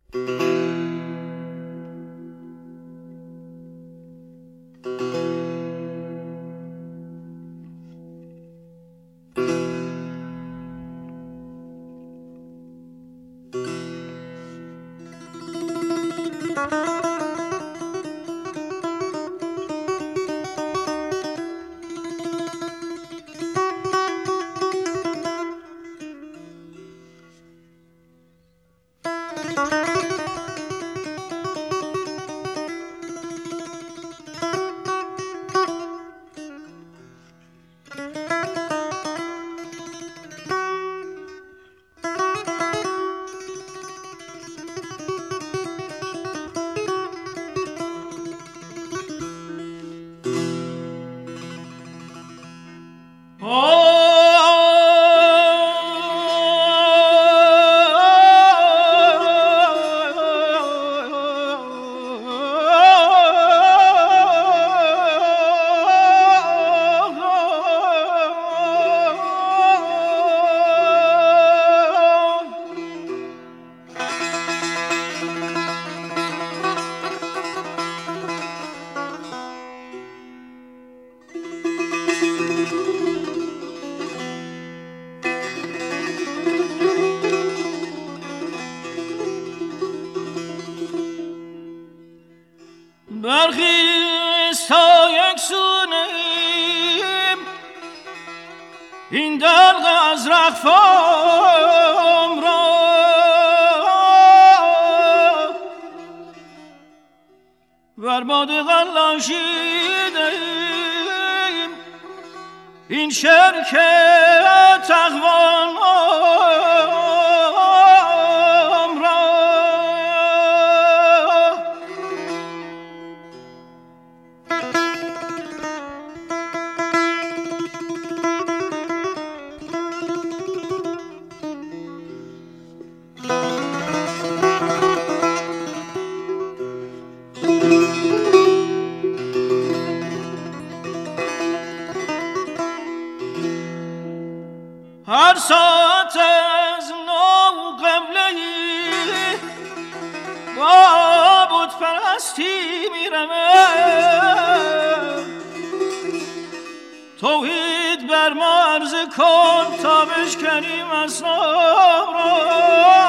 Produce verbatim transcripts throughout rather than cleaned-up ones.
برخیز تا یک سونیم این دلق از رخفام را بر باد غلاشیدیم این شرک تقوام هر ساعت از نو قبله‌ای با بت پرستی میرمه توحید بر ما عرضه کن تا بشکنیم اصنام را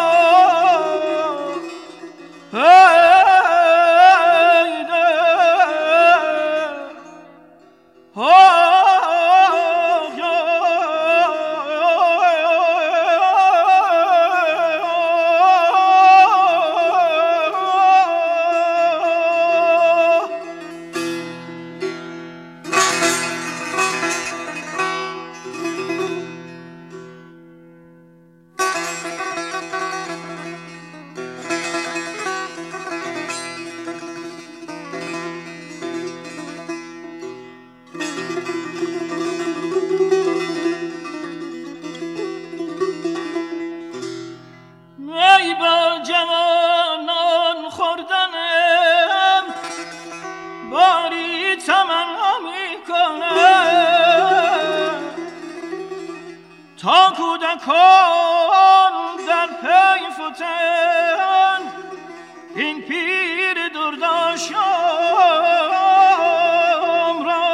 تا کودکان در پی فتن این پیر درداشام را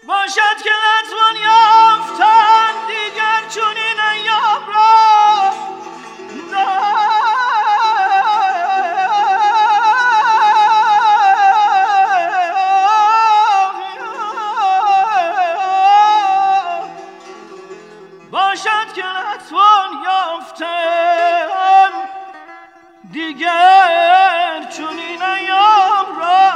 باشد که نتوان یافتن دیگر چنین ایام را باشد که نتوان یافتن دیگر چنین ایام را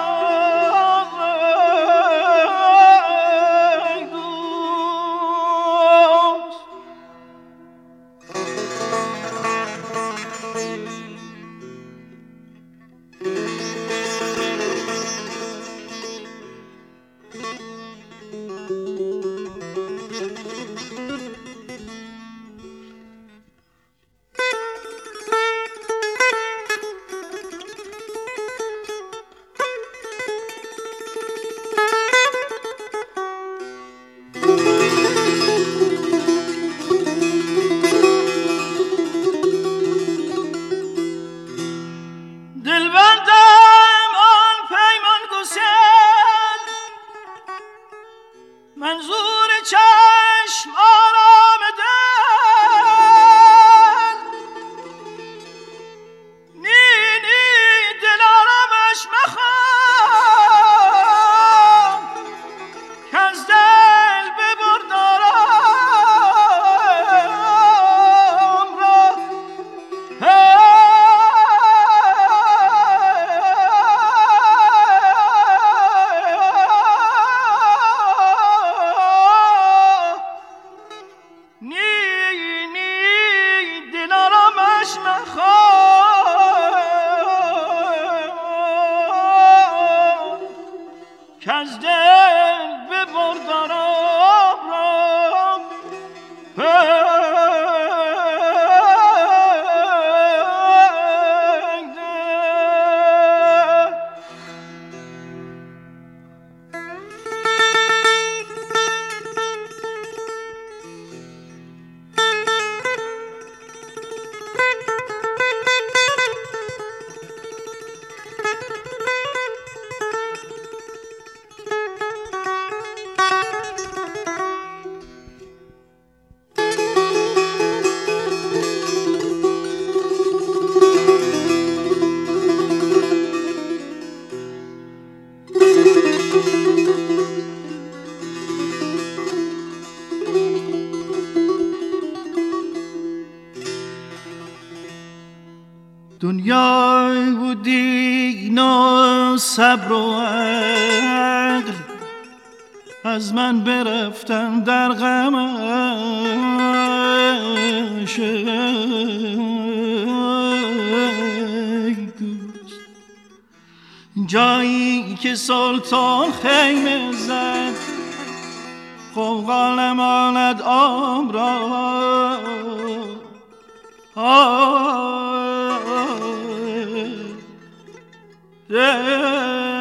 منظور چشم آرام دل نی نی دل آرامش مخوام که از دل ببرد آرام را که از دل ببرد آرام را دنیا و دین و صبر و عقل از من برفتن در غمش ای دوست جایی که سلطان خیمه زد قوقال ماند آب را آه